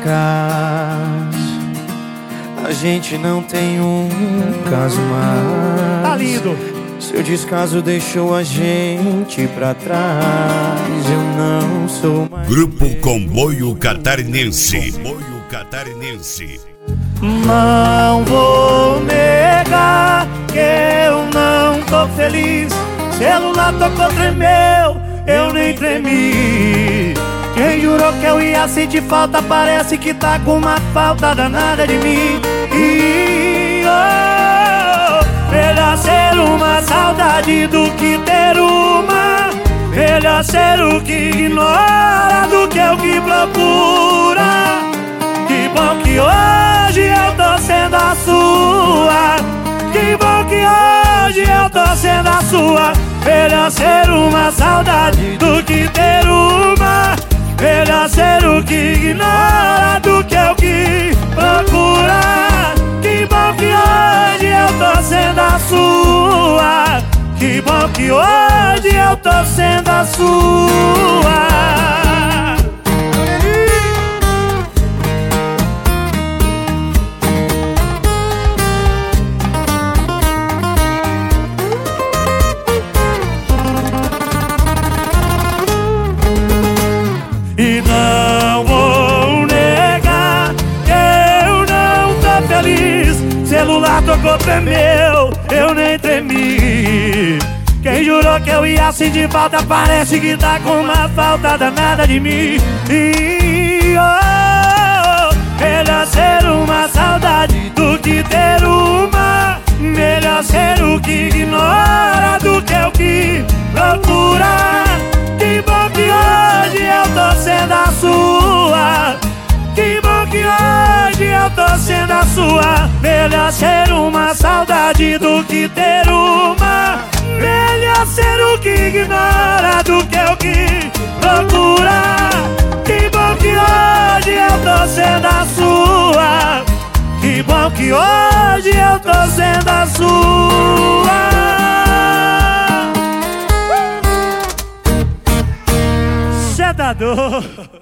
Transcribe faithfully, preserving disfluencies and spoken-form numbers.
acaso a gente não tem um caso mais. Tá lindo. Seu descaso deixou a gente pra trás. Eu não sou mais. Grupo Comboio Catarinense. Comboio Catarinense. Não vou negar que eu não tô feliz. Celular tocou, tremeu, eu nem tremi. Quem jurou que eu ia sentir falta parece que tá com uma falta danada de mim. E oh, melhor ser uma saudade do que ter uma. Melhor ser o que ignora do que o que procura. Que bom que hoje eu tô sendo a sua. Que bom que hoje eu tô sendo a sua. Melhor ser uma saudade do que ter uma. Melhor ser o que ignora do que o que procura. Que bom que hoje eu tô sendo a sua. Que bom que hoje eu tô sendo a sua. E não vou negar que eu não tô feliz. Celular tocou, tremeu, eu nem tremi. Quem jurou que eu ia sentir falta parece que tá com uma falta danada de mim. E oh, melhor ser uma saudade do que ter uma. Melhor ser o que ignora do que o que procura. Que bom que hoje eu tô sendo a sua. Que bom que hoje eu tô sendo a sua. Melhor ser uma saudade do que ter uma. Melhor ser o que ignora do que o que procura. Que bom que hoje eu tô sendo a sua. Que bom que hoje eu tô sendo a sua. Cê tá doido?